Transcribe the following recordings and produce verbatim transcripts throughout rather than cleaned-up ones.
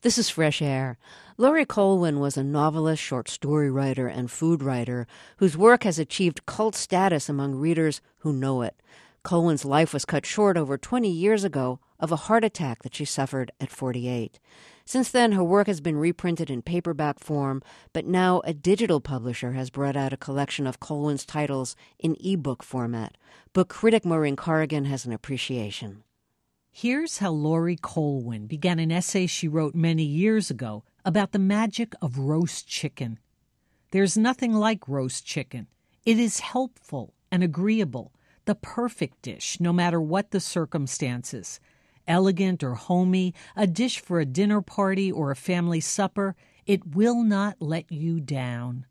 This is Fresh Air. Laurie Colwin was a novelist, short story writer, and food writer whose work has achieved cult status among readers who know it. Colwin's life was cut short over twenty years ago of a heart attack that she suffered at forty-eight. Since then, her work has been reprinted in paperback form, but now a digital publisher has brought out a collection of Colwin's titles in ebook format. Book critic Maureen Corrigan has an appreciation. Here's how Laurie Colwin began an essay she wrote many years ago about the magic of roast chicken. There's nothing like roast chicken. It is helpful and agreeable, the perfect dish, no matter what the circumstances. Elegant or homey, a dish for a dinner party or a family supper, it will not let you down.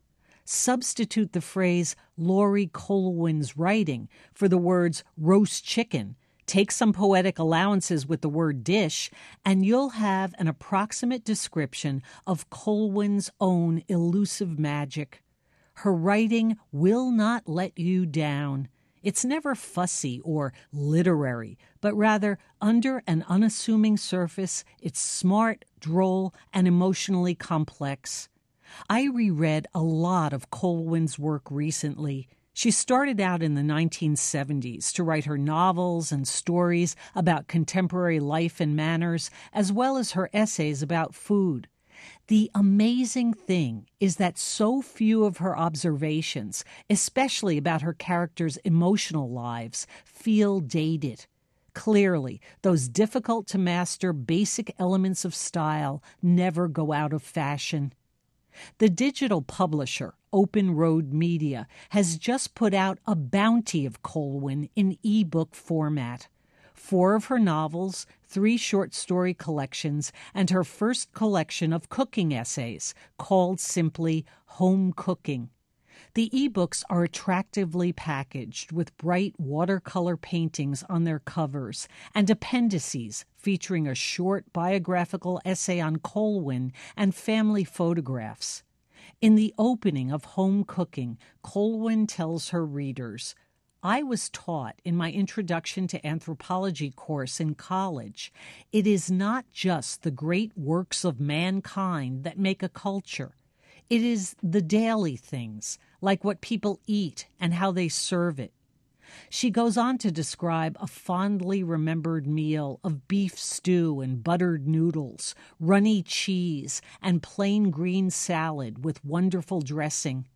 Substitute the phrase Laurie Colwin's writing for the words roast chicken. Take some poetic allowances with the word dish, and you'll have an approximate description of Colwin's own elusive magic. Her writing will not let you down. It's never fussy or literary, but rather under an unassuming surface, it's smart, droll, and emotionally complex. I reread a lot of Colwin's work recently. She started out in the nineteen seventies to write her novels and stories about contemporary life and manners, as well as her essays about food. The amazing thing is that so few of her observations, especially about her characters' emotional lives, feel dated. Clearly, those difficult-to-master basic elements of style never go out of fashion. The digital publisher, Open Road Media, has just put out a bounty of Colwin in ebook format. Four of her novels, three short story collections, and her first collection of cooking essays, called simply Home Cooking. The ebooks are attractively packaged with bright watercolor paintings on their covers and appendices featuring a short biographical essay on Colwin and family photographs. In the opening of Home Cooking, Colwin tells her readers, "I was taught in my Introduction to Anthropology course in college, it is not just the great works of mankind that make a culture. It is the daily things, like what people eat and how they serve it." She goes on to describe a fondly remembered meal of beef stew and buttered noodles, runny cheese, and plain green salad with wonderful dressing.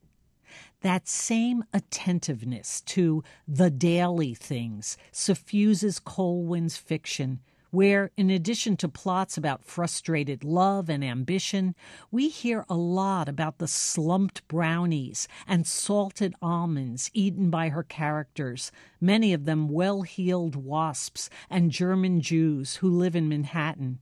That same attentiveness to the daily things suffuses Colwin's fiction, where, in addition to plots about frustrated love and ambition, we hear a lot about the slumped brownies and salted almonds eaten by her characters, many of them well-heeled wasps and German Jews who live in Manhattan.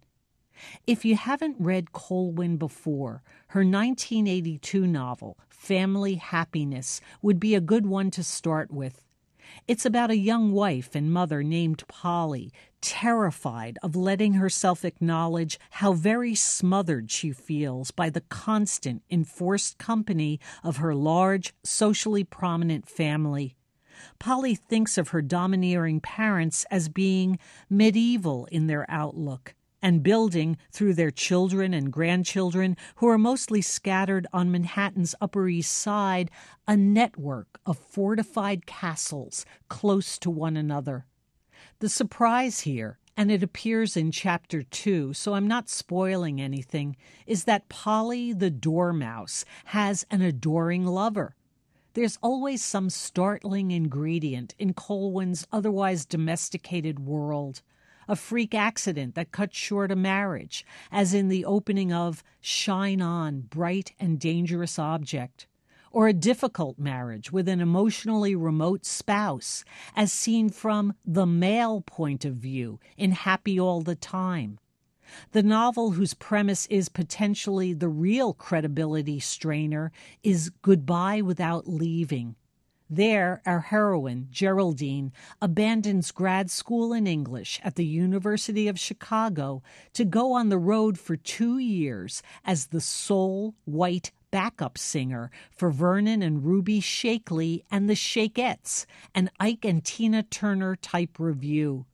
If you haven't read Colwin before, her nineteen eighty-two novel, Family Happiness, would be a good one to start with. It's about a young wife and mother named Polly, terrified of letting herself acknowledge how very smothered she feels by the constant enforced company of her large, socially prominent family. Polly thinks of her domineering parents as being medieval in their outlook, and building, through their children and grandchildren, who are mostly scattered on Manhattan's Upper East Side, a network of fortified castles close to one another. The surprise here, and it appears in Chapter two, so I'm not spoiling anything, is that Polly the Dormouse has an adoring lover. There's always some startling ingredient in Colwin's otherwise domesticated world. A freak accident that cut short a marriage, as in the opening of Shine On, Bright and Dangerous Object, or a difficult marriage with an emotionally remote spouse, as seen from the male point of view in Happy All the Time. The novel, whose premise is potentially the real credibility strainer, is Goodbye Without Leaving. There, our heroine, Geraldine, abandons grad school in English at the University of Chicago to go on the road for two years as the sole white backup singer for Vernon and Ruby Shakely and the Shakeettes, an Ike and Tina Turner type review.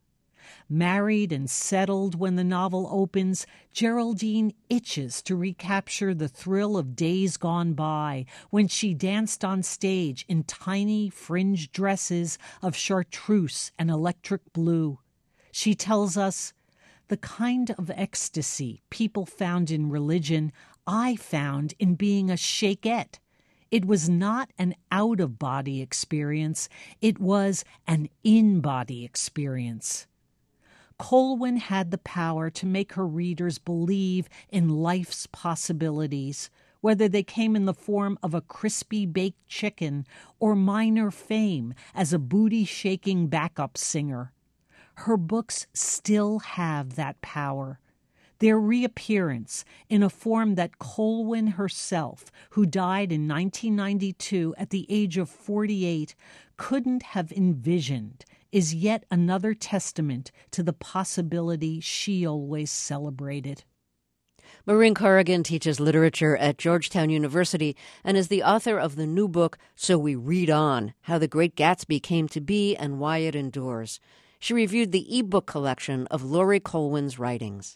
Married and settled when the novel opens, Geraldine itches to recapture the thrill of days gone by when she danced on stage in tiny fringed dresses of chartreuse and electric blue. She tells us, "The kind of ecstasy people found in religion, I found in being a Shakeette. It was not an out-of-body experience, it was an in-body experience." Colwyn had the power to make her readers believe in life's possibilities, whether they came in the form of a crispy baked chicken or minor fame as a booty-shaking backup singer. Her books still have that power. Their reappearance in a form that Colwyn herself, who died in nineteen ninety-two at the age of forty-eight, couldn't have envisioned, is yet another testament to the possibility she always celebrated. Maureen Corrigan teaches literature at Georgetown University and is the author of the new book, So We Read On, How the Great Gatsby Came to Be and Why It Endures. She reviewed the e-book collection of Laurie Colwyn's writings.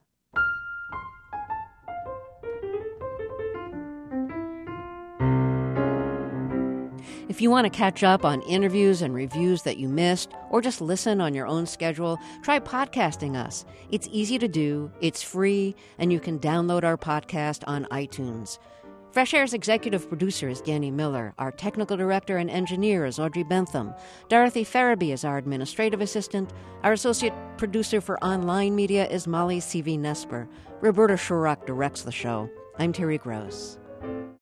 If you want to catch up on interviews and reviews that you missed, or just listen on your own schedule, try podcasting us. It's easy to do, it's free, and you can download our podcast on iTunes. Fresh Air's executive producer is Danny Miller. Our technical director and engineer is Audrey Bentham. Dorothy Farabee is our administrative assistant. Our associate producer for online media is Molly C V Nesper. Roberta Shurock directs the show. I'm Terry Gross.